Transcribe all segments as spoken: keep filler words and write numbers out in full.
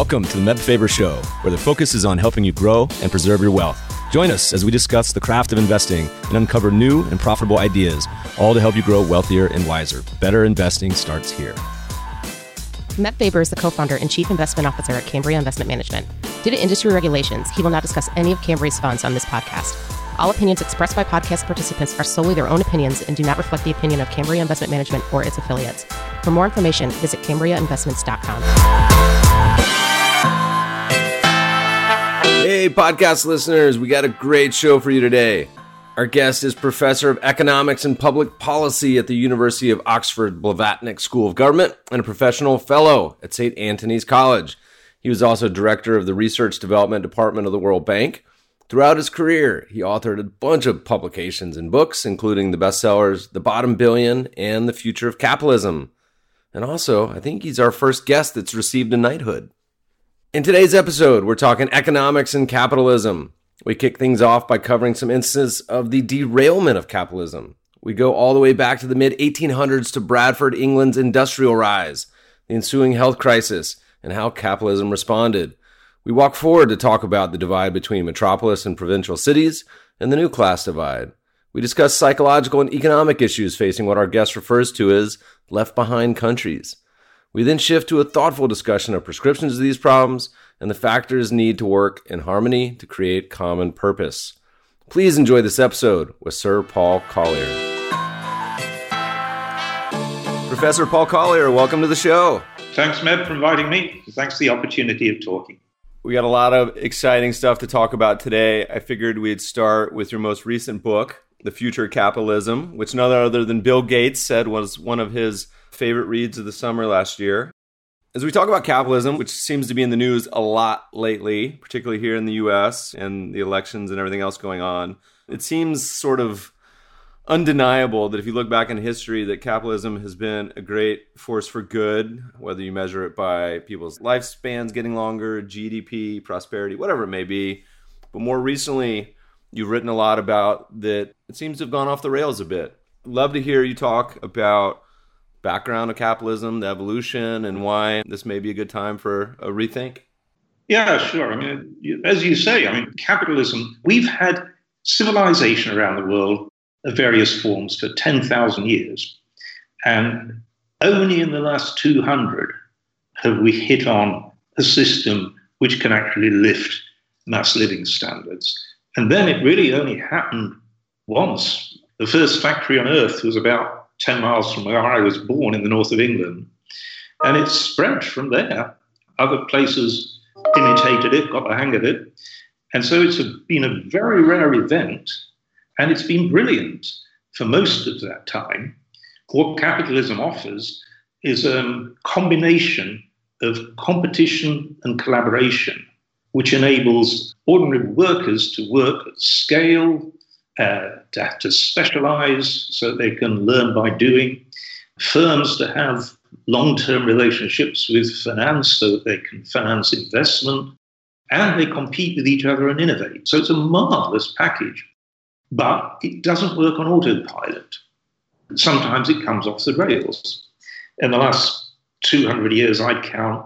Welcome to the Meb Faber Show, where the focus is on helping you grow and preserve your wealth. Join us as we discuss the craft of investing and uncover new and profitable ideas, all to help you grow wealthier and wiser. Better investing starts here. Meb Faber is the co-founder and chief investment officer at Cambria Investment Management. Due to industry regulations, he will not discuss any of Cambria's funds on this podcast. All opinions expressed by podcast participants are solely their own opinions and do not reflect the opinion of Cambria Investment Management or its affiliates. For more information, visit cambria investments dot com. Hey, podcast listeners, we got a great show for you today. Our guest is Professor of Economics and Public Policy at the University of Oxford Blavatnik School of Government and a professional fellow at Saint Antony's College. He was also director of the Research Development Department of the World Bank. Throughout his career, he authored a bunch of publications and books, including the bestsellers The Bottom Billion and The Future of Capitalism. And also, I think he's our first guest that's received a knighthood. In today's episode, we're talking economics and capitalism. We kick things off by covering some instances of the derailment of capitalism. We go all the way back to the mid eighteen hundreds to Bradford, England's industrial rise, the ensuing health crisis, and how capitalism responded. We walk forward to talk about the divide between metropolis and provincial cities and the new class divide. We discuss psychological and economic issues facing what our guest refers to as left-behind countries. We then shift to a thoughtful discussion of prescriptions to these problems and the factors need to work in harmony to create common purpose. Please enjoy this episode with Sir Paul Collier. Professor Paul Collier, welcome to the show. Thanks, Meb, for inviting me. Thanks for the opportunity of talking. We got a lot of exciting stuff to talk about today. I figured we'd start with your most recent book, The Future of Capitalism, which none other than Bill Gates said was one of his favorite reads of the summer last year. As we talk about capitalism, which seems to be in the news a lot lately, particularly here in the U S and the elections and everything else going on, it seems sort of undeniable that if you look back in history, that capitalism has been a great force for good, whether you measure it by people's lifespans getting longer, G D P, prosperity, whatever it may be. But more recently, you've written a lot about that it seems to have gone off the rails a bit. Love to hear you talk about background of capitalism, the evolution, and why this may be a good time for a rethink. Yeah, sure. I mean, as you say, I mean, capitalism, we've had civilization around the world of various forms for ten thousand years. And only in the last two hundred have we hit on a system which can actually lift mass living standards. And then it really only happened once. The first factory on Earth was about ten miles from where I was born in the north of England. And it spread from there. Other places imitated it, got the hang of it. And so it's been a very rare event. And it's been brilliant for most of that time. What capitalism offers is a combination of competition and collaboration, which enables ordinary workers to work at scale, uh, to, to specialize so they can learn by doing, firms to have long-term relationships with finance so that they can finance investment, and they compete with each other and innovate. So it's a marvelous package. But it doesn't work on autopilot. Sometimes it comes off the rails. In the last two hundred years, I'd count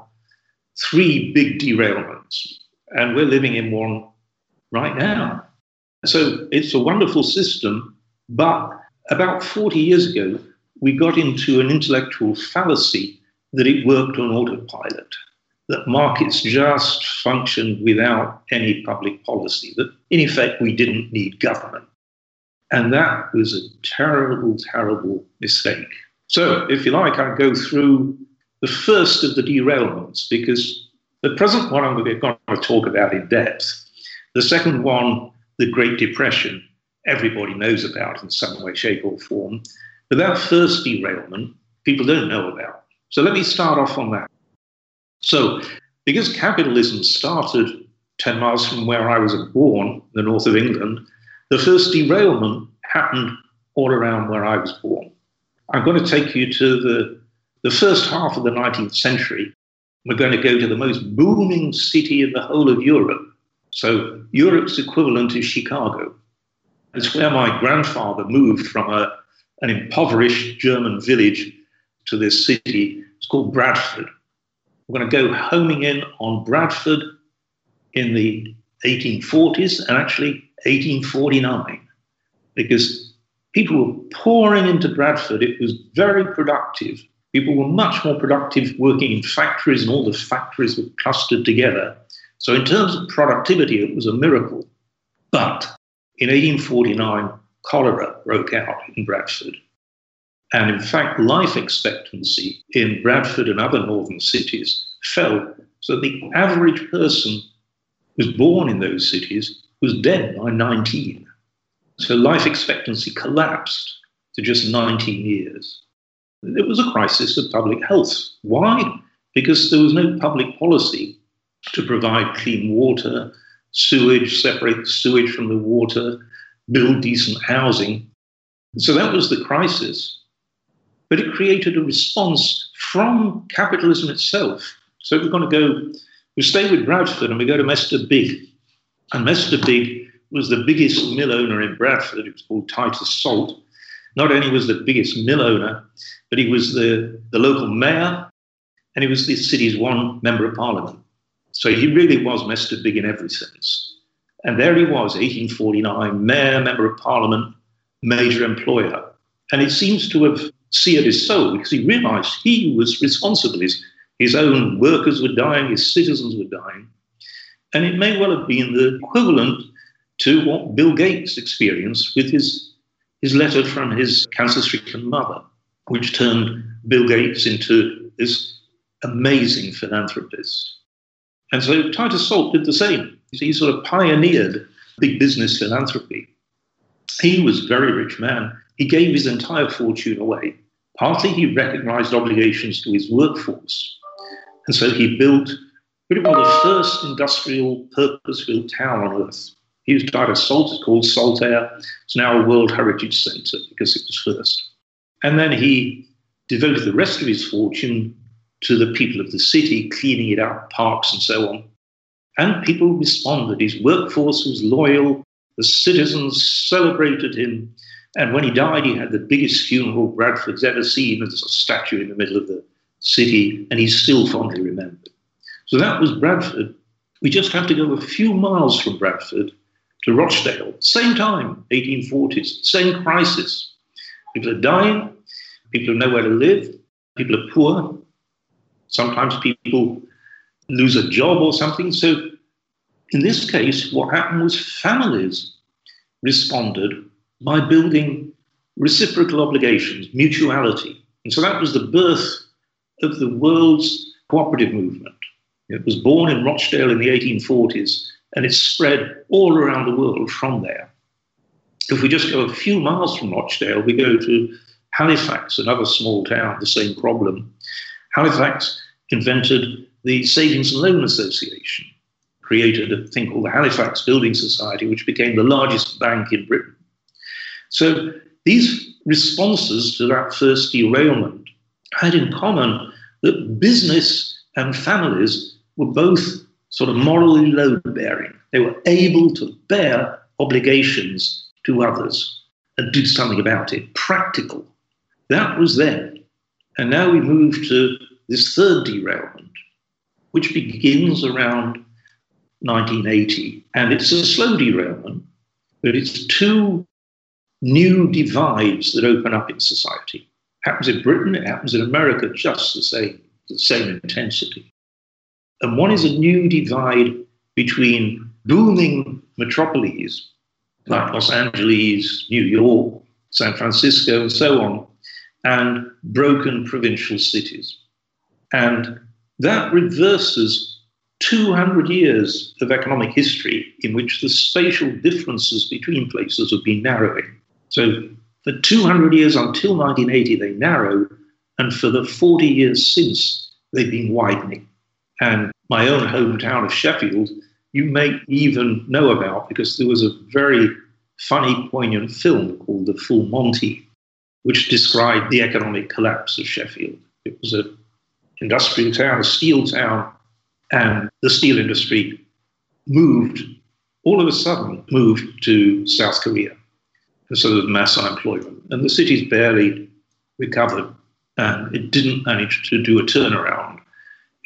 three big derailments, and we're living in one right now. So it's a wonderful system, but about forty years ago, we got into an intellectual fallacy that it worked on autopilot, that markets just functioned without any public policy, that in effect we didn't need government. And that was a terrible, terrible mistake. So, if you like, I'll go through the first of the derailments, because the present one I'm going to talk about in depth. The second one, the Great Depression, everybody knows about in some way, shape, or form. But that first derailment, people don't know about. So let me start off on that. So, because capitalism started ten miles from where I was born, the north of England, the first derailment happened all around where I was born. I'm going to take you to the, the first half of the nineteenth century. We're going to go to the most booming city in the whole of Europe. So Europe's equivalent is Chicago. It's where my grandfather moved from a, an impoverished German village to this city. It's called Bradford. were going to go homing in on Bradford in the eighteen forties and actually eighteen forty-nine, because people were pouring into Bradford. It was very productive. People were much more productive working in factories, and all the factories were clustered together. So in terms of productivity, it was a miracle. But in eighteen forty-nine, cholera broke out in Bradford. And in fact, life expectancy in Bradford and other northern cities fell. So the average person who was born in those cities was dead by nineteen. So life expectancy collapsed to just nineteen years. It was a crisis of public health. Why? Because there was no public policy to provide clean water, sewage, separate the sewage from the water, build decent housing. So that was the crisis. But it created a response from capitalism itself. So we're going to go, we stay with Bradford and we go to Mester Big. And Mester Big was the biggest mill owner in Bradford. It was called Titus Salt. Not only was the biggest mill owner, but he was the, the local mayor, and he was the city's one member of parliament. So he really was Mester Big in every sense. And there he was, eighteen forty-nine, mayor, member of parliament, major employer. And it seems to have seared his soul, because he realized he was responsible. His, his own workers were dying, his citizens were dying. And it may well have been the equivalent to what Bill Gates experienced with his, his letter from his cancer-stricken mother, which turned Bill Gates into this amazing philanthropist. And so Titus Salt did the same. He sort of pioneered big business philanthropy. He was a very rich man. He gave his entire fortune away. Partly he recognized obligations to his workforce. And so he built pretty well the first industrial purpose-built town on earth. He used Titus Salt, it's called Saltaire. It's now a World Heritage Center because it was first. And then he devoted the rest of his fortune to the people of the city, cleaning it up, parks and so on. And people responded. His workforce was loyal. The citizens celebrated him. And when he died, he had the biggest funeral Bradford's ever seen. There's a statue in the middle of the city, and he's still fondly remembered. So that was Bradford. We just have to go a few miles from Bradford to Rochdale. Same time, eighteen forties, same crisis. People are dying, people have nowhere to live, people are poor. Sometimes people lose a job or something. So in this case, what happened was families responded by building reciprocal obligations, mutuality. And so that was the birth of the world's cooperative movement. It was born in Rochdale in the eighteen forties, and it spread all around the world from there. If we just go a few miles from Rochdale, we go to Halifax, another small town, the same problem. Halifax invented the Savings and Loan Association, created a thing called the Halifax Building Society, which became the largest bank in Britain. So these responses to that first derailment had in common that business and families were both sort of morally load-bearing. They were able to bear obligations to others and do something about it, practical. That was then. And now we move to this third derailment, which begins around nineteen eighty. And it's a slow derailment, but it's two new divides that open up in society. It happens in Britain, it happens in America, just the same, the same intensity. And one is a new divide between booming metropolises like Los Angeles, New York, San Francisco, and so on, and broken provincial cities. And that reverses two hundred years of economic history in which the spatial differences between places have been narrowing. So for two hundred years until nineteen eighty, they narrowed, and for the forty years since, they've been widening. And my own hometown of Sheffield, you may even know about, because there was a very funny, poignant film called The Full Monty, which described the economic collapse of Sheffield. It was an industrial town, a steel town, and the steel industry moved, all of a sudden, moved to South Korea. And so there was mass unemployment. And the city's barely recovered, and it didn't manage to do a turnaround.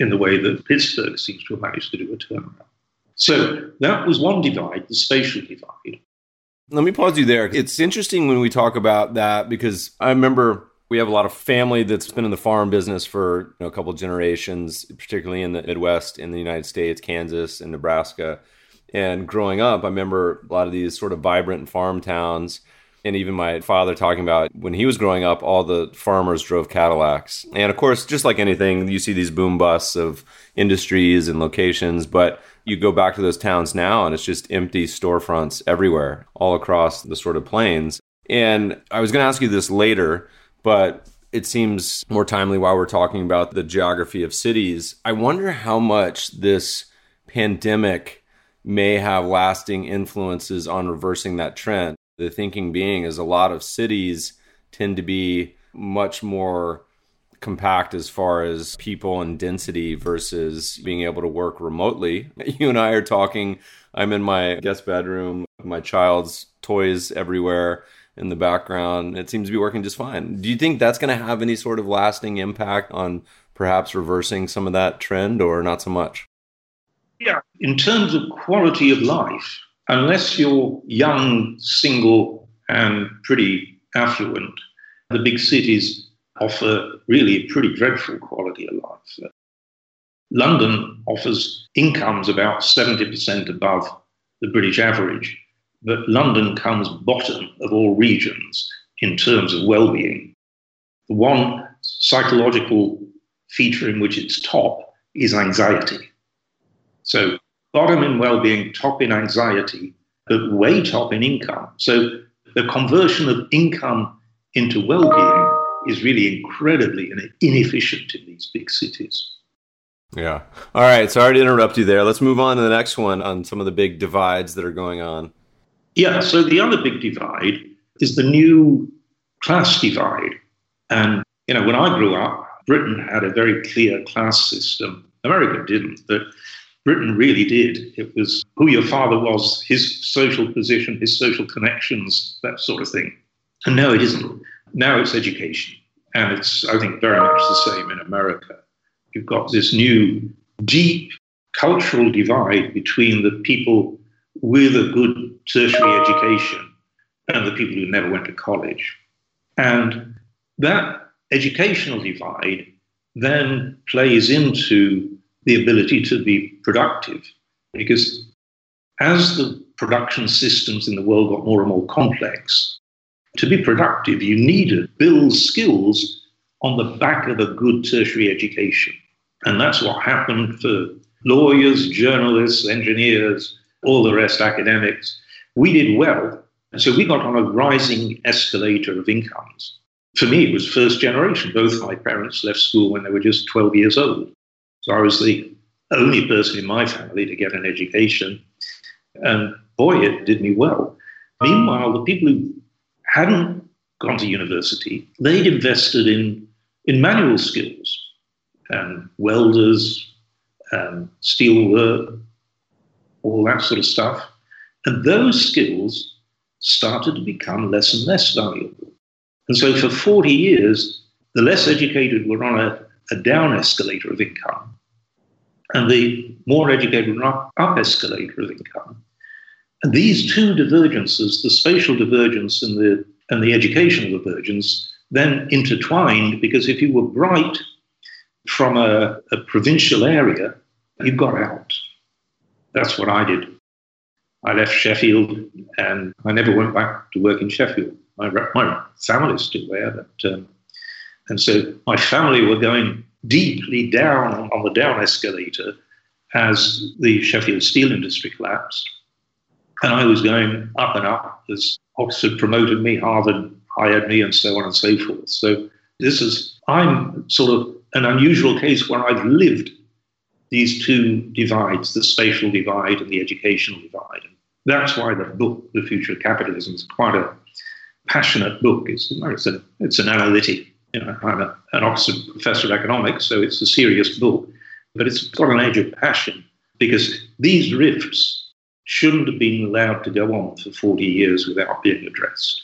in the way that Pittsburgh seems to have managed to do a turnaround. So that was one divide, the spatial divide. Let me pause you there. It's interesting when we talk about that because I remember we have a lot of family that's been in the farm business for you know, a couple of generations, particularly in the Midwest, in the United States, Kansas and Nebraska. And growing up, I remember a lot of these sort of vibrant farm towns. And even my father talking about when he was growing up, all the farmers drove Cadillacs. And of course, just like anything, you see these boom busts of industries and locations. But you go back to those towns now and it's just empty storefronts everywhere, all across the sort of plains. And I was going to ask you this later, but it seems more timely while we're talking about the geography of cities. I wonder how much this pandemic may have lasting influences on reversing that trend. The thinking being is a lot of cities tend to be much more compact as far as people and density versus being able to work remotely. You and I are talking, I'm in my guest bedroom, my child's toys everywhere in the background. It seems to be working just fine. Do you think that's going to have any sort of lasting impact on perhaps reversing some of that trend or not so much? Yeah, in terms of quality of life, unless you're young, single, and pretty affluent, the big cities offer really a pretty dreadful quality of life. London offers incomes about seventy percent above the British average, but London comes bottom of all regions in terms of well-being. The one psychological feature in which it's top is anxiety. So bottom in well-being, top in anxiety, but way top in income. So the conversion of income into well-being is really incredibly inefficient in these big cities. Yeah. All right. Sorry to interrupt you there. Let's move on to the next one on some of the big divides that are going on. Yeah. So the other big divide is the new class divide. And, you know, when I grew up, Britain had a very clear class system. America didn't, but Britain really did. It was who your father was, his social position, his social connections, that sort of thing. And no, it isn't. Now it's education. And it's, I think, very much the same in America. You've got this new deep cultural divide between the people with a good tertiary education and the people who never went to college. And that educational divide then plays into the ability to be productive, because as the production systems in the world got more and more complex, to be productive, you needed to build skills on the back of a good tertiary education. And that's what happened for lawyers, journalists, engineers, all the rest, academics. We did well. And so we got on a rising escalator of incomes. For me, it was first generation. Both my parents left school when they were just twelve years old. So I was the only person in my family to get an education. And boy, it did me well. Meanwhile, the people who hadn't gone to university, they'd invested in, in manual skills, and welders, and steel work, all that sort of stuff. And those skills started to become less and less valuable. And so for forty years, the less educated were on a, a down escalator of income, and the more educated were up, up escalator of income. And these two divergences, the spatial divergence and the, and the educational divergence, then intertwined, because if you were bright from a, a provincial area, you got out. That's what I did. I left Sheffield and I never went back to work in Sheffield. My, my family's still there. But, um, and so my family were going deeply down on, on the down escalator as the Sheffield steel industry collapsed. And I was going up and up as Oxford promoted me, Harvard hired me, and so on and so forth. So this is, I'm sort of an unusual case where I've lived these two divides, the spatial divide and the educational divide. And that's why the book, The Future of Capitalism, is quite a passionate book. It's, it's, a, it's an analytic. You know, I'm a, an Oxford professor of economics, so it's a serious book. But it's got an edge of passion, because these rifts shouldn't have been allowed to go on for forty years without being addressed.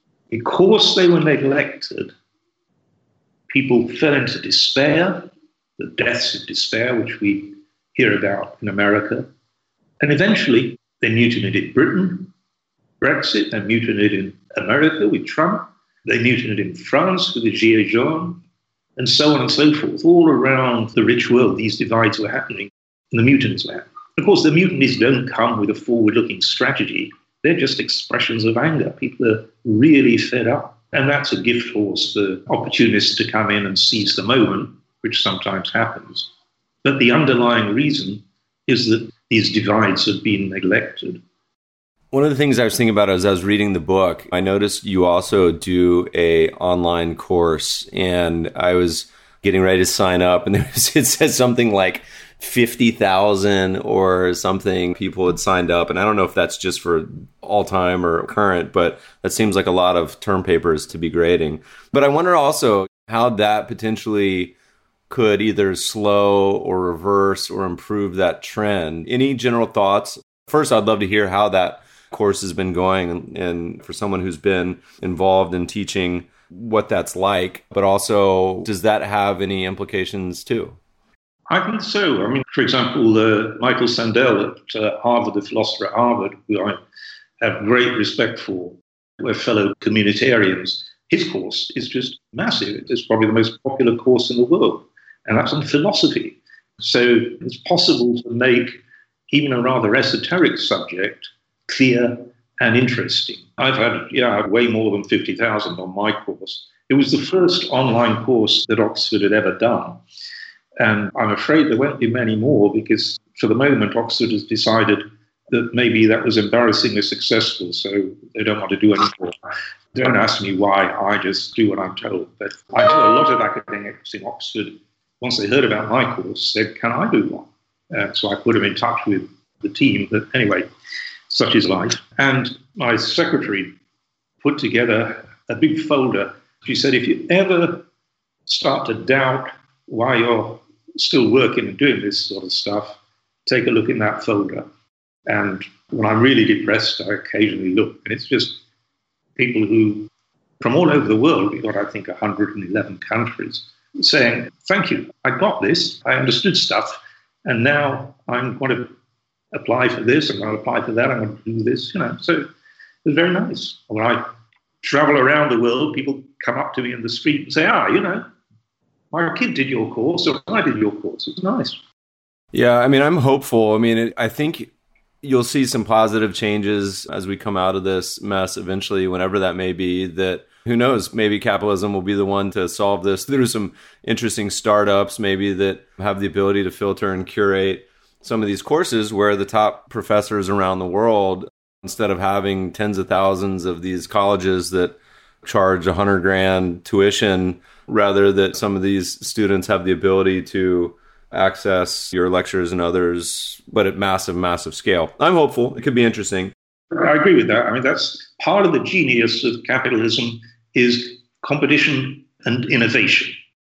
Because they were neglected, people fell into despair, the deaths of despair, which we hear about in America. And eventually, they mutinied in Britain, Brexit, they mutinied in America with Trump, they mutinied in France with the Gilets jaunes, and so on and so forth. All around the rich world, these divides were happening, and the mutinies were happening. Of course, the mutinies don't come with a forward-looking strategy. They're just expressions of anger. People are really fed up. And that's a gift horse for opportunists to come in and seize the moment, which sometimes happens. But the underlying reason is that these divides have been neglected. One of the things I was thinking about as I was reading the book, I noticed you also do a online course, and I was getting ready to sign up, and it said something like fifty thousand or something people had signed up. And I don't know if that's just for all time or current, but that seems like a lot of term papers to be grading. But I wonder also how that potentially could either slow or reverse or improve that trend. Any general thoughts? First, I'd love to hear how that course has been going, and for someone who's been involved in teaching, what that's like. But also, does that have any implications too? I think so. I mean, for example, uh, Michael Sandel at uh, Harvard, the philosopher at Harvard, who I have great respect for, we're fellow communitarians. His course is just massive. It's probably the most popular course in the world, and that's on philosophy. So it's possible to make even a rather esoteric subject clear and interesting. I've had, yeah, I had way more than fifty thousand on my course. It was the first online course that Oxford had ever done. And I'm afraid there won't be many more, because for the moment, Oxford has decided that maybe that was embarrassingly successful, so they don't want to do any more. Don't ask me why, I just do what I'm told. But I know a lot of academics in Oxford, once they heard about my course, said, can I do one? Uh, so I put them in touch with the team. But anyway, such is life. And my secretary put together a big folder. She said, if you ever start to doubt why you're still working and doing this sort of stuff, take a look in that folder. And when I'm really depressed, I occasionally look, and it's just people who, from all over the world, we've got, I think, one hundred eleven countries, saying, thank you, I got this, I understood stuff, and now I'm going to apply for this, I'm going to apply for that, I'm going to do this, you know. So it's very nice. When I travel around the world, people come up to me in the street and say, ah, you know, my kid did your course, or I did your course. It's nice. Yeah, I mean, I'm hopeful. I mean, it, I think you'll see some positive changes as we come out of this mess eventually, whenever that may be. That, who knows, maybe capitalism will be the one to solve this through some interesting startups, maybe, that have the ability to filter and curate some of these courses where the top professors around the world, instead of having tens of thousands of these colleges that charge a hundred grand tuition, rather that some of these students have the ability to access your lectures and others, but at massive, massive scale. I'm hopeful. It could be interesting. I agree with that. I mean, that's part of the genius of capitalism, is competition and innovation.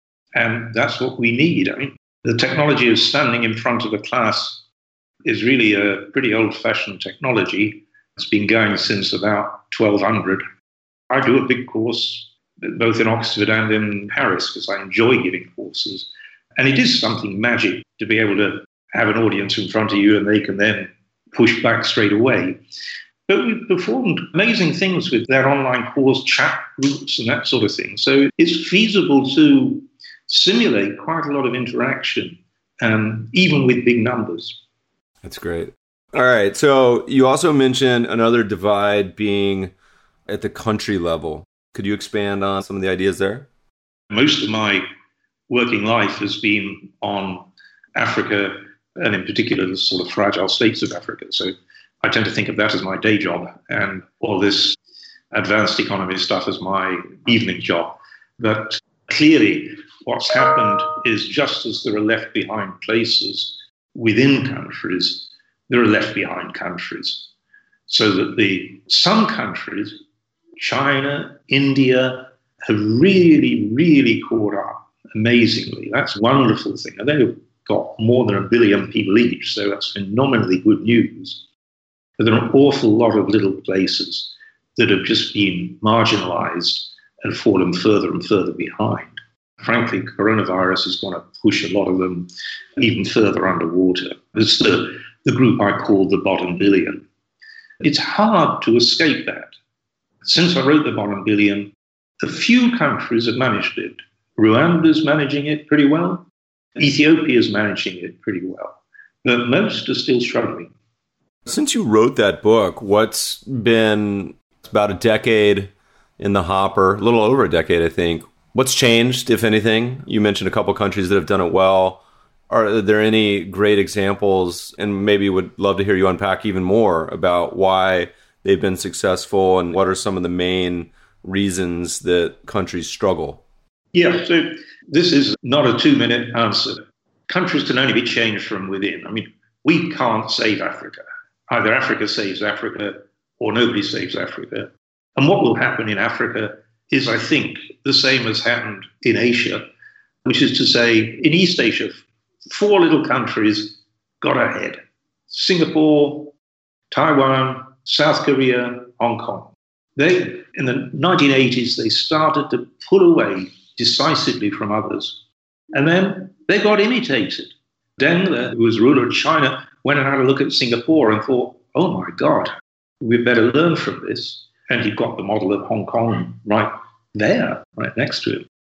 And that's what we need. I mean, the technology of standing in front of a class is really a pretty old-fashioned technology. It's been going since about twelve hundred. I do a big course both in Oxford and in Paris because I enjoy giving courses. And it is something magic to be able to have an audience in front of you and they can then push back straight away. But we've performed amazing things with that online course, chat groups and that sort of thing. So it's feasible to simulate quite a lot of interaction, um, even with big numbers. That's great. All right. So you also mentioned another divide being at the country level. Could you expand on some of the ideas there? Most of my working life has been on Africa, and in particular the sort of fragile states of Africa. So I tend to think of that as my day job, and all this advanced economy stuff as my evening job. But clearly what's happened is, just as there are left behind places within countries, there are left behind countries. So that the some countries, China, India, have really, really caught up amazingly. That's a wonderful thing. And they've got more than a billion people each, so that's phenomenally good news. But there are an awful lot of little places that have just been marginalized and fallen further and further behind. frankly, coronavirus is going to push a lot of them even further underwater. It's the, the group I call the bottom billion. It's hard to escape that. Since I wrote the bottom billion, a few countries have managed it. Rwanda's managing it pretty well. Ethiopia's managing it pretty well. But most are still struggling. Since you wrote that book, what's been about a decade in the hopper, a little over a decade, I think. What's changed, if anything? You mentioned a couple countries that have done it well. Are there any great examples, and maybe would love to hear you unpack even more about why they've been successful and what are some of the main reasons that countries struggle? Yeah, so this is not a two-minute answer. Countries can only be changed from within. I mean, we can't save Africa. Either Africa saves Africa or nobody saves Africa. And what will happen in Africa is, I think, the same as happened in Asia, which is to say, in East Asia, four little countries got ahead. Singapore, Taiwan, South Korea, Hong Kong. They, in the nineteen eighties, they started to pull away decisively from others. And then they got imitated. Deng, who was ruler of China, went and had a look at Singapore and thought, oh my God, we better learn from this. And he got the model of Hong Kong right there, right next to him.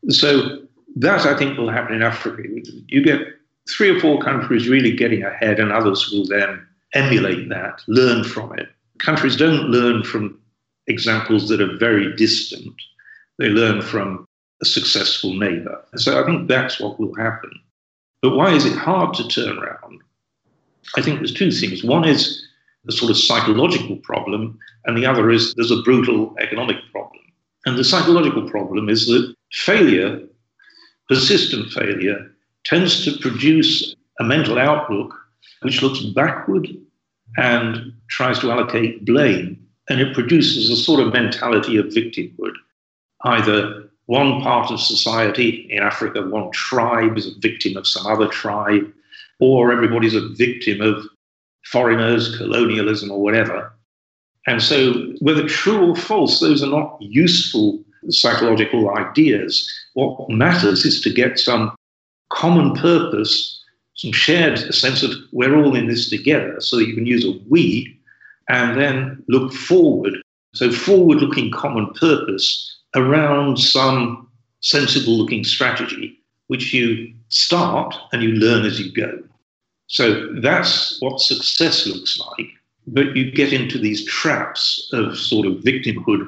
So that, I think, will happen in Africa. You get three or four countries really getting ahead, and others will then emulate that, learn from it. Countries don't learn from examples that are very distant. They learn from a successful neighbor. So I think that's what will happen. But why is it hard to turn around? I think there's two things. One is a sort of psychological problem, and the other is there's a brutal economic problem. And the psychological problem is that failure, persistent failure, tends to produce a mental outlook which looks backward and tries to allocate blame. And it produces a sort of mentality of victimhood. Either one part of society, in Africa, one tribe is a victim of some other tribe, or everybody's a victim of foreigners, colonialism, or whatever. And so, whether true or false, those are not useful psychological ideas. What matters is to get some common purpose, some shared sense of we're all in this together, so that you can use a we, and then look forward. So forward-looking common purpose around some sensible-looking strategy, which you start and you learn as you go. So that's what success looks like. But you get into these traps of sort of victimhood,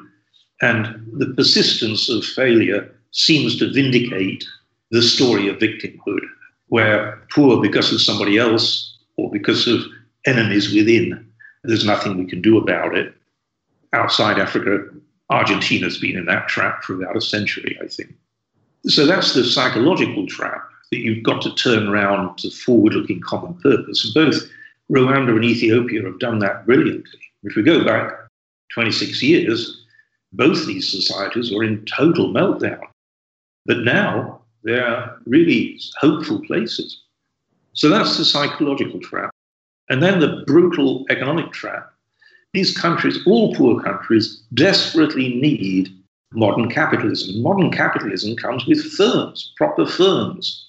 and the persistence of failure seems to vindicate the story of victimhood, where poor because of somebody else or because of enemies within, there's nothing we can do about it. Outside Africa, Argentina's been in that trap for about a century, I think. So that's the psychological trap, that you've got to turn around to forward-looking common purpose. And both Rwanda and Ethiopia have done that brilliantly. If we go back twenty-six years, both these societies were in total meltdown. But now they're really hopeful places. So that's the psychological trap. And then the brutal economic trap. These countries, all poor countries, desperately need modern capitalism. Modern capitalism comes with firms, proper firms,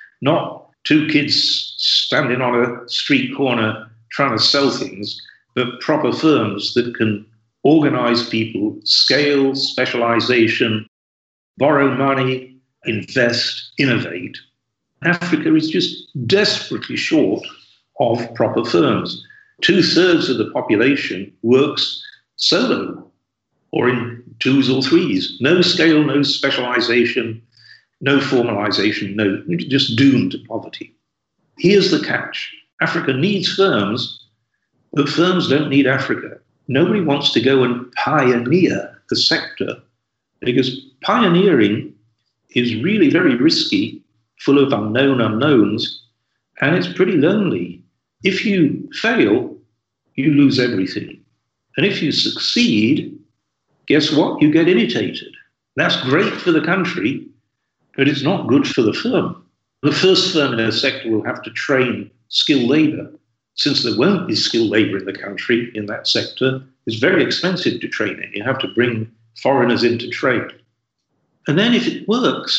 not two kids standing on a street corner trying to sell things, but proper firms that can organize people, scale, specialization, borrow money, invest, innovate. Africa is just desperately short of proper firms. Two-thirds of the population works solo or in twos or threes. No scale, no specialization, no formalization, no, just doomed to poverty. Here's the catch. Africa needs firms, but firms don't need Africa. Nobody wants to go and pioneer the sector, because pioneering is really very risky, full of unknown unknowns, and it's pretty lonely. If you fail, you lose everything. And if you succeed, guess what? You get imitated. That's great for the country, but it's not good for the firm. The first firm in a sector will have to train skilled labor. Since there won't be skilled labor in the country in that sector, it's very expensive to train it. You have to bring foreigners in to trade. And then if it works,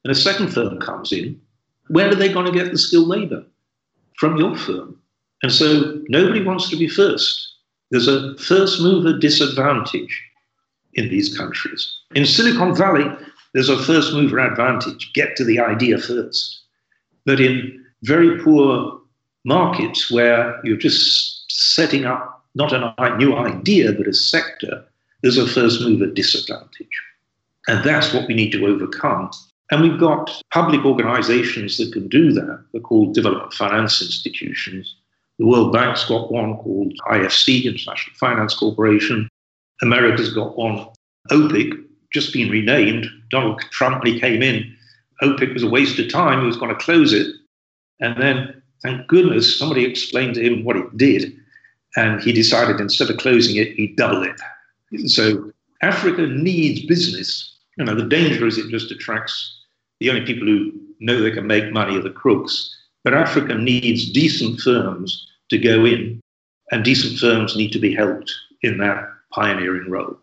and a second firm comes in, where are they going to get the skilled labor? From your firm. And so nobody wants to be first. There's a first mover disadvantage in these countries. In Silicon Valley, there's a first mover advantage. Get to the idea first. But in very poor markets where you're just setting up not a new idea, but a sector, there's a first mover disadvantage. And that's what we need to overcome. And we've got public organizations that can do that. They're called development finance institutions. The World Bank's got one called I F C, International Finance Corporation. America's got one, OPIC, just been renamed. Donald Trump, when he came in, OPIC was a waste of time. He was going to close it. And then, thank goodness, somebody explained to him what it did. And he decided instead of closing it, he'd double it. So Africa needs business. You know, the danger is it just attracts the only people who know they can make money are the crooks. But Africa needs decent firms to go in, and decent firms need to be helped in that pioneering role.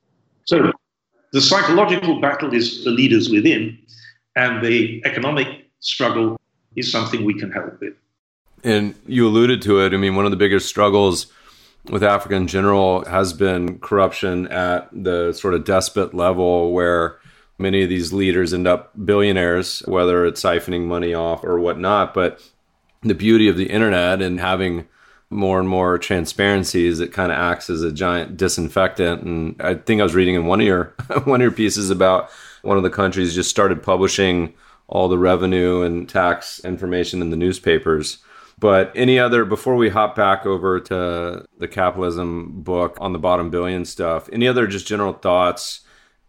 So the psychological battle is the leaders within, and the economic struggle is something we can help with. And you alluded to it. I mean, one of the biggest struggles with Africa in general has been corruption at the sort of despot level, where many of these leaders end up billionaires, whether it's siphoning money off or whatnot. But the beauty of the internet and having more and more transparency is it kind of acts as a giant disinfectant. And I think I was reading in one of your one of your pieces about one of the countries just started publishing all the revenue and tax information in the newspapers. But any other, before we hop back over to the capitalism book on the bottom billion stuff, any other just general thoughts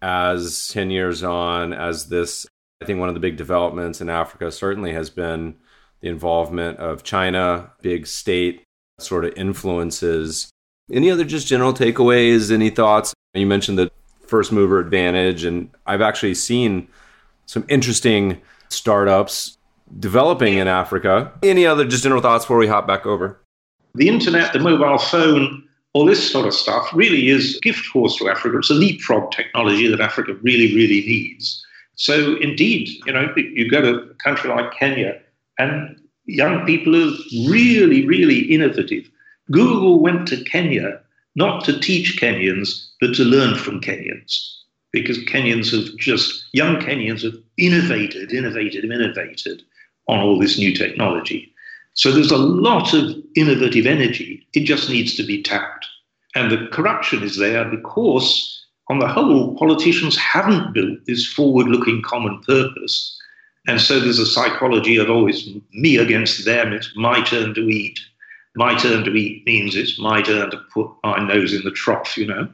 as ten years on, as this, I think one of the big developments in Africa certainly has been the involvement of China, big state sort of influences. Any other just general takeaways, any thoughts? You mentioned the first mover advantage, and I've actually seen some interesting startups developing in Africa. Any other just general thoughts before we hop back over? The internet, the mobile phone, all this sort of stuff really is a gift horse to Africa. It's a leapfrog technology that Africa really, really needs. So indeed, you know, you go to a country like Kenya and young people are really, really innovative. Google went to Kenya not to teach Kenyans, but to learn from Kenyans. Because Kenyans have just, young Kenyans have innovated, innovated, innovated on all this new technology. So there's a lot of innovative energy. It just needs to be tapped. And the corruption is there because, on the whole, politicians haven't built this forward-looking common purpose. And so there's a psychology of, oh, it's me against them, it's my turn to eat. My turn to eat means it's my turn to put my nose in the trough, you know.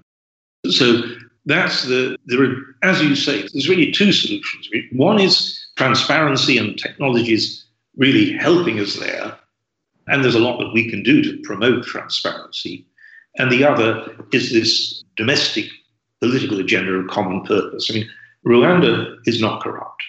So that's the, there are, as you say, there's really two solutions. One is transparency, and technology is really helping us there. And there's a lot that we can do to promote transparency. And the other is this domestic political agenda of common purpose. I mean, Rwanda is not corrupt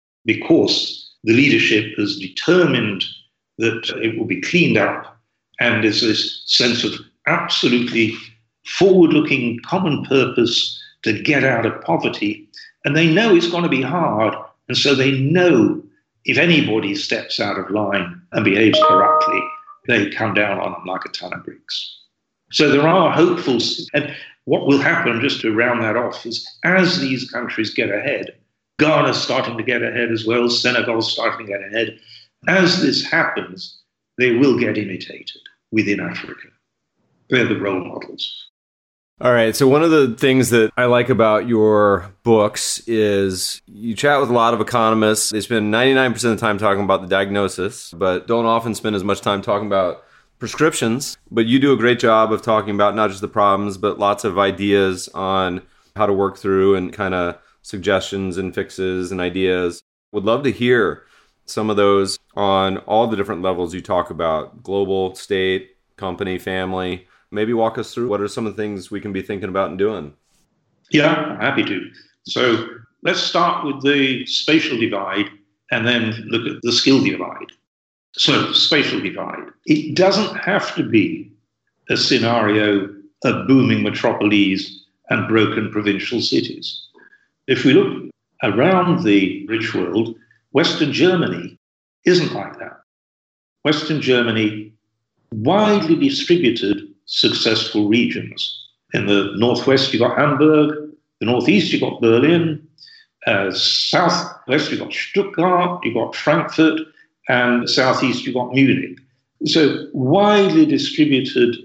because the leadership has determined that it will be cleaned up, and there's this sense of absolutely forward-looking common purpose to get out of poverty. And they know it's going to be hard, and so they know if anybody steps out of line and behaves corruptly, they come down on them like a ton of bricks. So there are hopefuls. And what will happen, just to round that off, is as these countries get ahead, Ghana's starting to get ahead as well, Senegal's starting to get ahead. As this happens, they will get imitated within Africa. They're the role models. All right. So one of the things that I like about your books is you chat with a lot of economists. They spend ninety-nine percent of the time talking about the diagnosis, but don't often spend as much time talking about prescriptions. But you do a great job of talking about not just the problems, but lots of ideas on how to work through and kind of suggestions and fixes and ideas. Would love to hear some of those on all the different levels you talk about: global, state, company, family. Maybe walk us through what are some of the things we can be thinking about and doing. Yeah, I'm happy to. So let's start with the spatial divide and then look at the skill divide. So spatial divide. It doesn't have to be a scenario of booming metropolises and broken provincial cities. If we look around the rich world, Western Germany isn't like that. Western Germany, widely distributed, successful regions. In the northwest, you got Hamburg. The northeast, you got Berlin. Uh, southwest, you got Stuttgart. You got Frankfurt. And southeast, you got Munich. So widely distributed,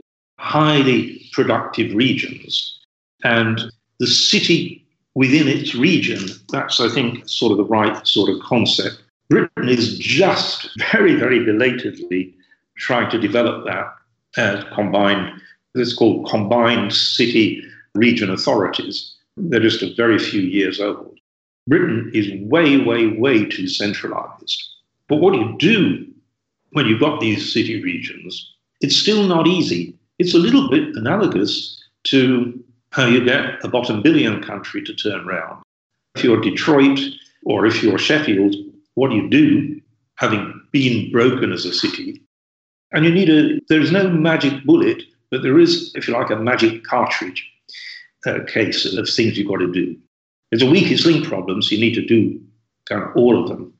highly productive regions. And the city within its region, that's, I think, sort of the right sort of concept. Britain is just very, very belatedly trying to develop that as combined, it's called combined city region authorities. They're just a very few years old. Britain is way, way, way too centralized. But what do you do when you've got these city regions? It's still not easy. It's a little bit analogous to how you get a bottom billion country to turn round. If you're Detroit or if you're Sheffield, what do you do, having been broken as a city? And you need a, there's no magic bullet, but there is, if you like, a magic cartridge uh, case of things you've got to do. There's a weakest link problem, so you need to do kind of all of them.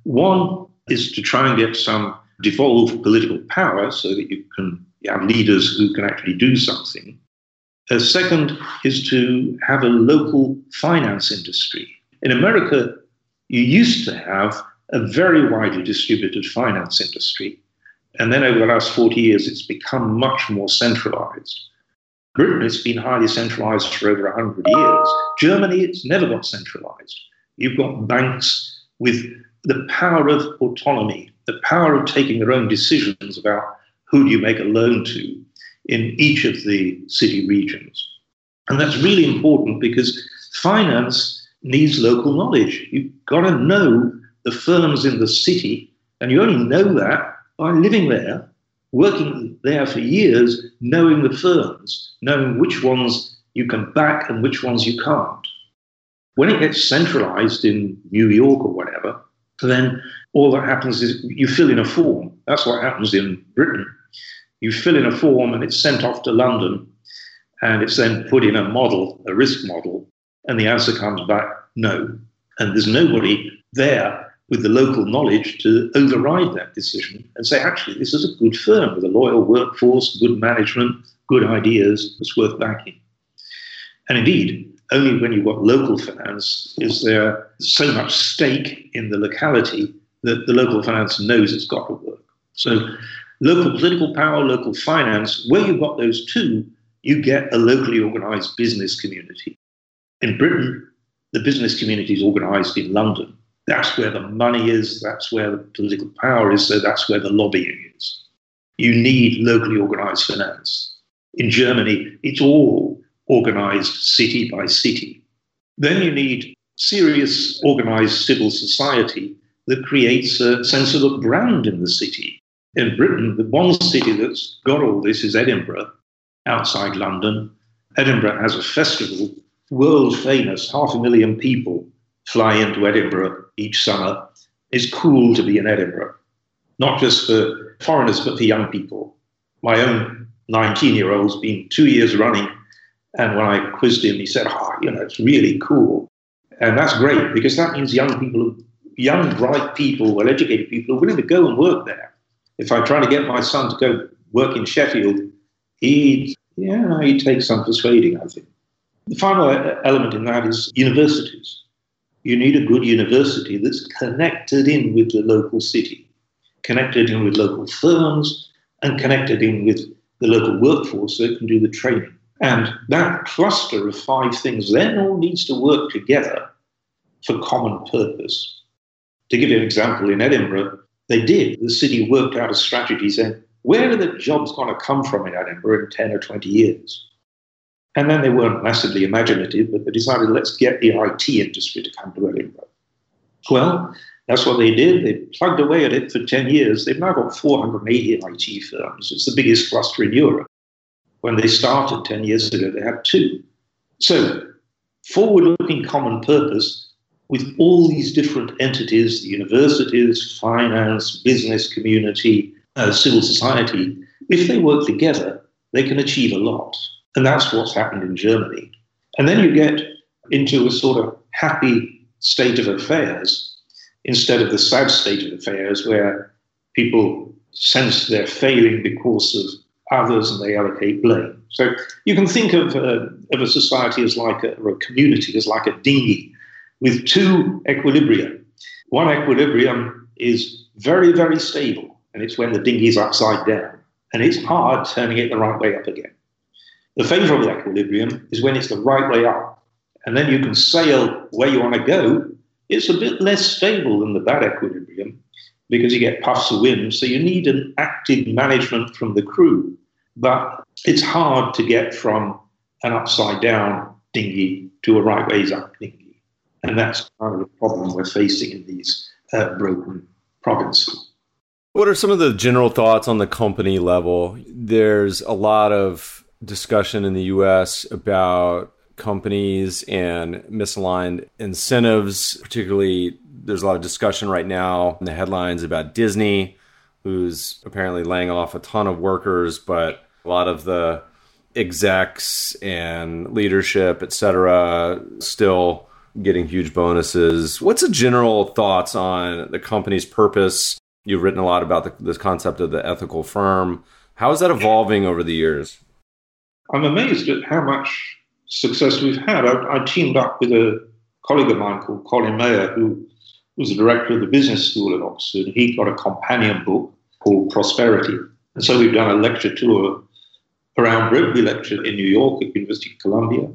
One is to try and get some devolved political power so that you can you have leaders who can actually do something. A second is to have a local finance industry. In America, you used to have a very widely distributed finance industry. And then over the last forty years, it's become much more centralized. Britain, it's been highly centralized for over one hundred years. Germany, it's never got centralized. You've got banks with the power of autonomy, the power of taking their own decisions about who do you make a loan to in each of the city regions. And that's really important because finance needs local knowledge. You've got to know the firms in the city, and you only know that by living there, working there for years, knowing the firms, knowing which ones you can back and which ones you can't. When it gets centralized in New York or whatever, then all that happens is you fill in a form. That's what happens in Britain. You fill in a form and it's sent off to London, and it's then put in a model, a risk model, and the answer comes back, no. And there's nobody there with the local knowledge to override that decision and say, actually, this is a good firm with a loyal workforce, good management, good ideas, it's worth backing. And indeed, only when you've got local finance is there so much stake in the locality that the local finance knows it's got to work. So local political power, local finance, where you've got those two, you get a locally organized business community. In Britain, the business community is organized in London. That's where the money is, that's where the political power is, so that's where the lobbying is. You need locally organized finance. In Germany, it's all organized city by city. Then you need serious organized civil society that creates a sense of a brand in the city. In Britain, the one city that's got all this is Edinburgh, outside London. Edinburgh has a festival, world famous, half a million people fly into Edinburgh each summer. It's cool to be in Edinburgh, not just for foreigners, but for young people. My own nineteen-year-old's been two years running, and when I quizzed him, he said, oh, you know, it's really cool. And that's great, because that means young people, young, bright people, well-educated people are willing to go and work there. If I try to get my son to go work in Sheffield, he'd, yeah, he'd take some persuading, I think. The final element in that is universities. You need a good university that's connected in with the local city, connected in with local firms, and connected in with the local workforce so it can do the training. And that cluster of five things then all needs to work together for common purpose. To give you an example, in Edinburgh, they did. The city worked out a strategy saying, where are the jobs going to come from in Edinburgh in ten or twenty years? And then they weren't massively imaginative, but they decided, let's get the I T industry to come to Edinburgh. Well, that's what they did. They plugged away at it for ten years. They've now got four hundred eighty I T firms. It's the biggest cluster in Europe. When they started ten years ago, they had two. So, forward-looking common purpose with all these different entities, the universities, finance, business community, uh, civil society, if they work together, they can achieve a lot. And that's what's happened in Germany. And then you get into a sort of happy state of affairs instead of the sad state of affairs where people sense they're failing because of others and they allocate blame. So you can think of, uh, of a society as like a, or a community as like a dinghy with two equilibria. One equilibrium is very, very stable, and it's when the dinghy's upside down, and it's hard turning it the right way up again. The favorable equilibrium is when it's the right way up, and then you can sail where you want to go. It's a bit less stable than the bad equilibrium because you get puffs of wind, so you need an active management from the crew. But it's hard to get from an upside-down dinghy to a right ways up dinghy. And that's kind of the problem we're facing in these uh, broken provinces. What are some of the general thoughts on the company level? There's a lot of discussion in the U S about companies and misaligned incentives. Particularly, there's a lot of discussion right now in the headlines about Disney, who's apparently laying off a ton of workers, but a lot of the execs and leadership, et cetera, still getting huge bonuses. What's the general thoughts on the company's purpose? You've written a lot about the, this concept of the ethical firm. How is that evolving over the years? I'm amazed at how much success we've had. I, I teamed up with a colleague of mine called Colin Mayer, who was the director of the business school at Oxford. He got a companion book called Prosperity. And so we've done a lecture tour around Britain. We lectured in New York at University of Columbia.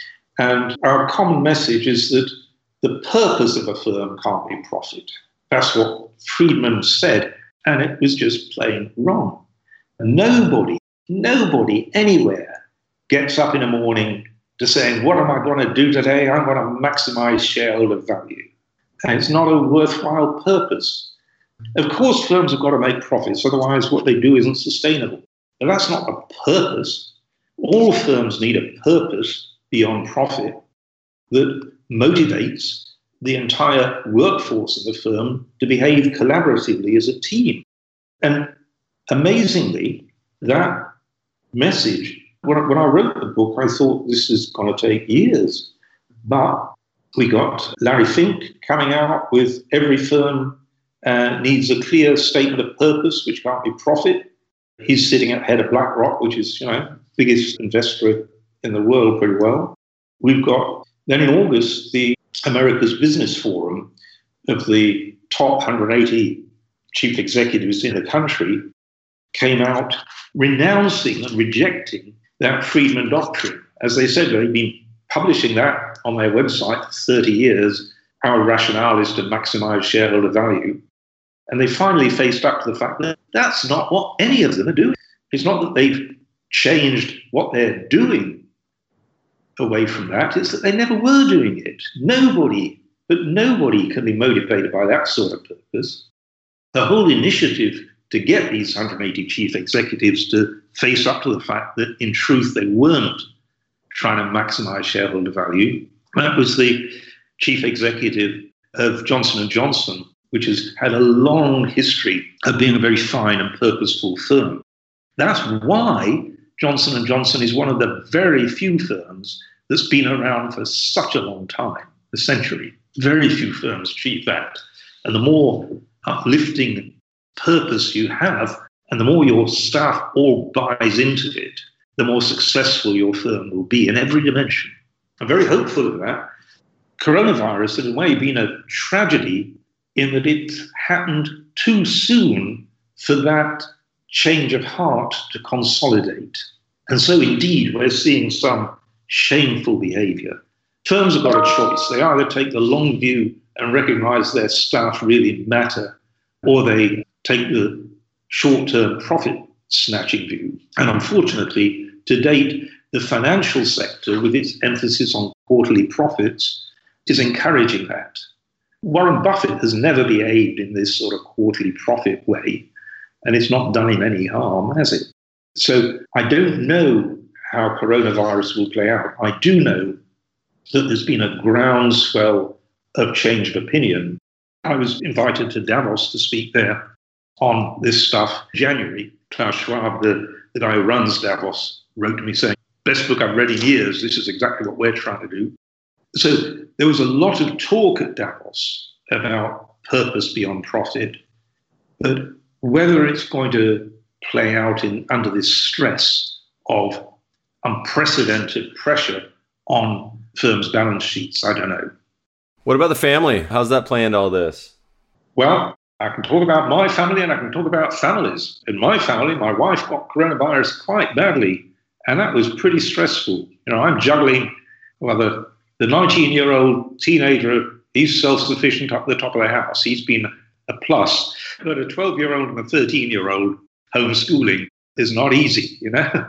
And our common message is that the purpose of a firm can't be profit. That's what Friedman said, and it was just plain wrong. And nobody, nobody anywhere gets up in the morning to saying, what am I going to do today? I'm going to maximize shareholder value. And it's not a worthwhile purpose. Of course, firms have got to make profits, otherwise what they do isn't sustainable. But that's not a purpose. All firms need a purpose beyond profit that motivates the entire workforce of the firm to behave collaboratively as a team. And amazingly, that message, when, when I wrote the book, I thought this is going to take years. But we got Larry Fink coming out with every firm uh, needs a clear statement of purpose, which can't be profit. He's sitting at head of BlackRock, which is, you know, biggest investor in the world pretty well. We've got, then in August, the America's Business Forum of the top one hundred eighty chief executives in the country came out renouncing and rejecting that Friedman doctrine. As they said, they've been publishing that on their website for thirty years. Our rationale is to maximize shareholder value. And they finally faced up to the fact that that's not what any of them are doing. It's not that they've changed what they're doing away from that, it's that they never were doing it. Nobody, but nobody can be motivated by that sort of purpose. The whole initiative to get these one hundred eighty chief executives to face up to the fact that in truth they weren't trying to maximize shareholder value, that was the chief executive of Johnson and Johnson, which has had a long history of being a very fine and purposeful firm. That's why Johnson and Johnson is one of the very few firms that's been around for such a long time, a century. Very few firms achieve that. And the more uplifting purpose you have, and the more your staff all buys into it, the more successful your firm will be in every dimension. I'm very hopeful of that. Coronavirus has in a way been a tragedy in that it happened too soon for that change of heart to consolidate. And so indeed, we're seeing some shameful behavior. Firms have got a choice. They either take the long view and recognize their staff really matter, or they take the short-term profit-snatching view. And unfortunately, to date, the financial sector, with its emphasis on quarterly profits, is encouraging that. Warren Buffett has never behaved in this sort of quarterly profit way, and it's not done him any harm, has it? So I don't know how coronavirus will play out. I do know that there's been a groundswell of change of opinion. I was invited to Davos to speak there on this stuff in January. Klaus Schwab, the, the guy who runs Davos, wrote to me saying, best book I've read in years, this is exactly what we're trying to do. So there was a lot of talk at Davos about purpose beyond profit, but whether it's going to play out in under this stress of unprecedented pressure on firms' balance sheets, I don't know. What about the family? How's that playing into all this? Well, I can talk about my family and I can talk about families. In my family, my wife got coronavirus quite badly, and that was pretty stressful. You know, I'm juggling, well, the, the nineteen-year-old teenager, he's self-sufficient up the top of the house. He's been a plus. But a twelve-year-old and a thirteen-year-old homeschooling is not easy, you know?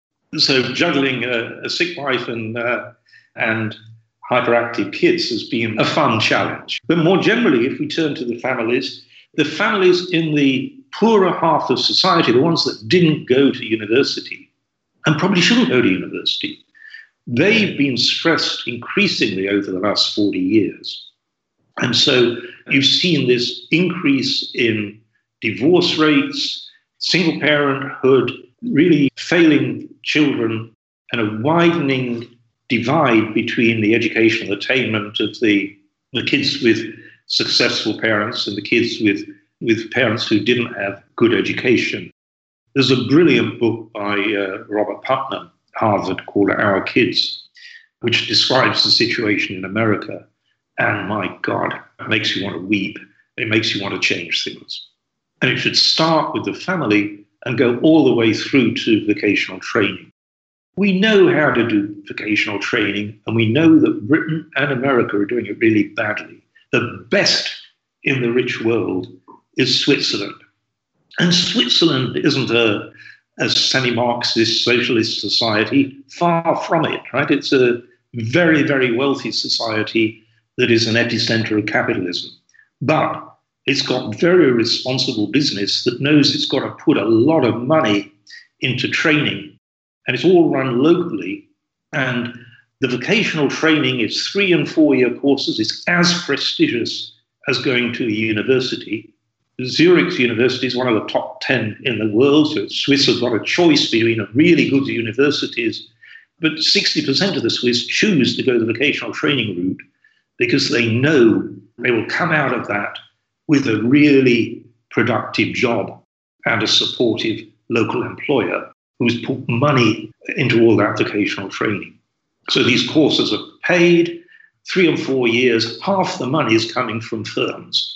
So juggling a, a sick wife and uh, and hyperactive kids has been a fun challenge. But more generally, if we turn to the families, the families in the poorer half of society, the ones that didn't go to university and probably shouldn't go to university, they've been stressed increasingly over the last forty years. And so you've seen this increase in divorce rates, single parenthood, really failing children, and a widening divide between the educational attainment of the, the kids with successful parents and the kids with, with parents who didn't have good education. There's a brilliant book by uh, Robert Putnam, Harvard, called Our Kids, which describes the situation in America. And my God, it makes you want to weep. It makes you want to change things. And it should start with the family and go all the way through to vocational training. We know how to do vocational training, and we know that Britain and America are doing it really badly. The best in the rich world is Switzerland. And Switzerland isn't a, a semi-Marxist socialist society, far from it, right? It's a very, very wealthy society that is an epicenter of capitalism. But it's got very responsible business that knows it's got to put a lot of money into training. And it's all run locally. And the vocational training is three and four year courses. It's as prestigious as going to a university. Zurich University is one of the top ten in the world. So Swiss have got a choice between really good universities. But sixty percent of the Swiss choose to go the vocational training route because they know they will come out of that with a really productive job and a supportive local employer who's put money into all that vocational training. So these courses are paid, three and four years, half the money is coming from firms.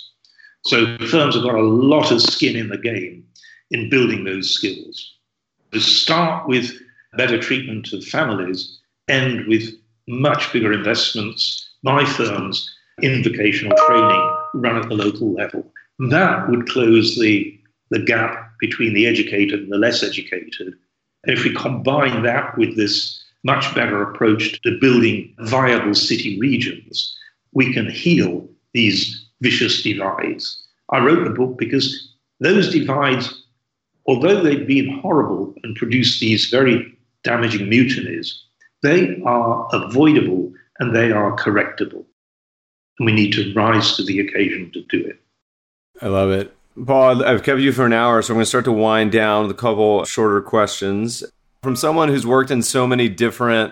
So firms have got a lot of skin in the game in building those skills. To start with better treatment of families, end with much bigger investments by firms in vocational training run at the local level. That would close the, the gap between the educated and the less educated. And if we combine that with this much better approach to building viable city regions, we can heal these vicious divides. I wrote the book because those divides, although they've been horrible and produced these very damaging mutinies, they are avoidable and they are correctable. And we need to rise to the occasion to do it. I love it. Paul, I've kept you for an hour, so I'm going to start to wind down with a couple shorter questions. From someone who's worked in so many different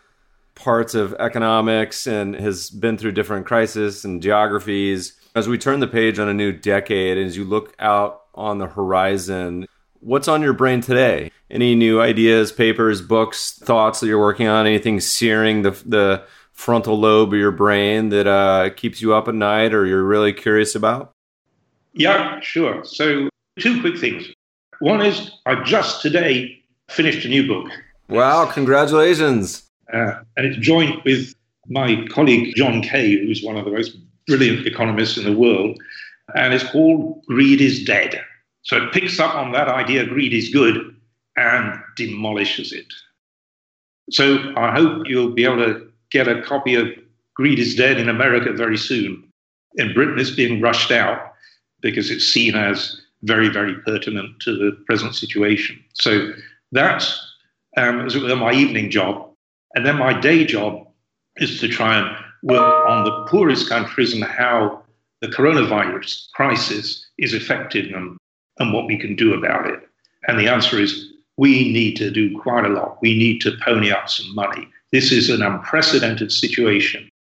parts of economics and has been through different crises and geographies, as we turn the page on a new decade, as you look out on the horizon, what's on your brain today? Any new ideas, papers, books, thoughts that you're working on? Anything searing the the frontal lobe of your brain that uh, keeps you up at night or you're really curious about? Yeah, sure. So two quick things. One is I just today finished a new book. Wow, congratulations. Uh, and it's joined with my colleague, John Kay, who's one of the most brilliant economists in the world. And it's called Greed is Dead. So it picks up on that idea, greed is good, and demolishes it. So I hope you'll be able to get a copy of Greed is Dead in America very soon. In Britain, it's being rushed out because it's seen as very, very pertinent to the present situation. So that's um, my evening job. And then my day job is to try and work on the poorest countries and how the coronavirus crisis is affecting them and what we can do about it. And the answer is we need to do quite a lot. We need to pony up some money. This is an unprecedented situation.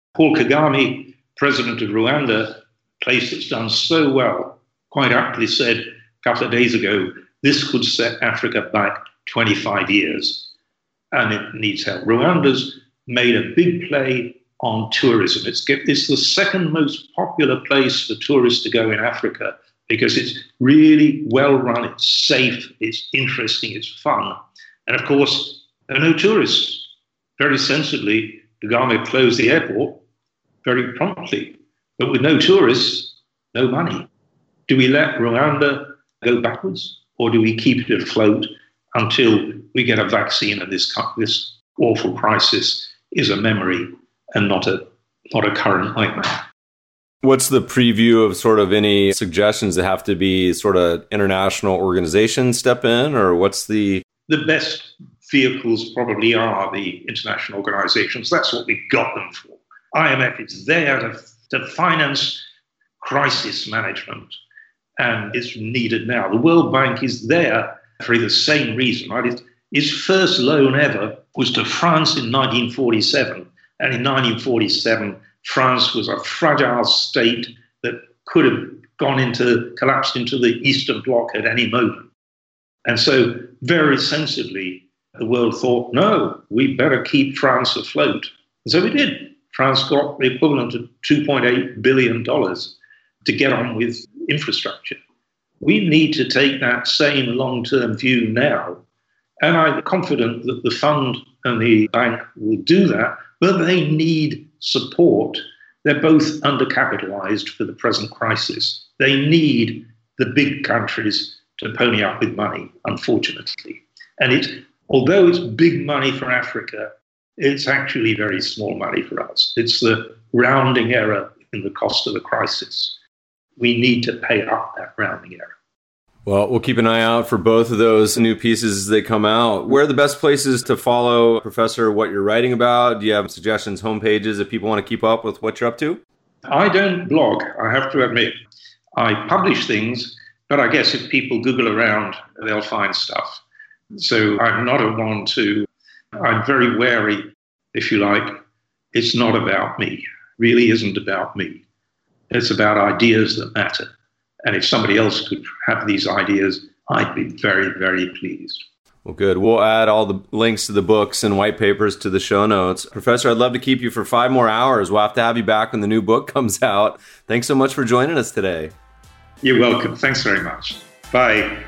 Paul Kagame, president of Rwanda, a place that's done so well, quite aptly said a couple of days ago, this could set Africa back twenty-five years, and it needs help. Rwanda's made a big play on tourism. It's, it's the second most popular place for tourists to go in Africa because it's really well run, it's safe, it's interesting, it's fun. And of course, there are no tourists. Very sensibly, Kagame closed the airport very promptly. But with no tourists, no money. Do we let Rwanda go backwards, or do we keep it afloat until we get a vaccine and this, this awful crisis is a memory and not a, not a current nightmare? What's the preview of sort of any suggestions that have to be sort of international organizations step in, or what's the... The best vehicles probably are the international organizations. That's what we've got them for. I M F is there to, to finance crisis management, and it's needed now. The World Bank is there for the same reason, right? Its, its first loan ever was to France in nineteen forty-seven, and in nineteen forty-seven, France was a fragile state that could have gone into, collapsed into the Eastern Bloc at any moment. And so very sensibly, the world thought, no, we better keep France afloat. And so we did. France got the equivalent of two point eight billion dollars to get on with infrastructure. We need to take that same long-term view now. And I'm confident that the fund and the bank will do that, but they need support. They're both undercapitalized for the present crisis. They need the big countries to pony up with money, unfortunately. And it, although it's big money for Africa, it's actually very small money for us. It's the rounding error in the cost of the crisis. We need to pay up that rounding error. Well, we'll keep an eye out for both of those new pieces as they come out. Where are the best places to follow, Professor, what you're writing about? Do you have suggestions, homepages, if people want to keep up with what you're up to? I don't blog, I have to admit. I publish things, but I guess if people Google around, they'll find stuff. So I'm not a one to, I'm very wary, if you like. It's not about me. It really isn't about me. It's about ideas that matter. And if somebody else could have these ideas, I'd be very, very pleased. Well, good. We'll add all the links to the books and white papers to the show notes. Professor, I'd love to keep you for five more hours. We'll have to have you back when the new book comes out. Thanks so much for joining us today. You're welcome. Thanks very much. Bye.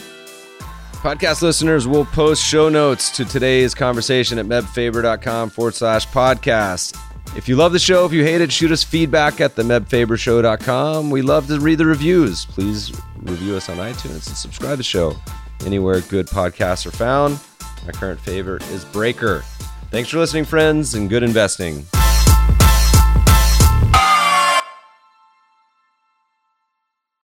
Podcast listeners will post show notes to today's conversation at mebfaber.com forward slash podcast. If you love the show, if you hate it, shoot us feedback at the meb faber show dot com. We love to read the reviews. Please review us on iTunes and subscribe to the show anywhere good podcasts are found. My current favorite is Breaker. Thanks for listening, friends, and good investing.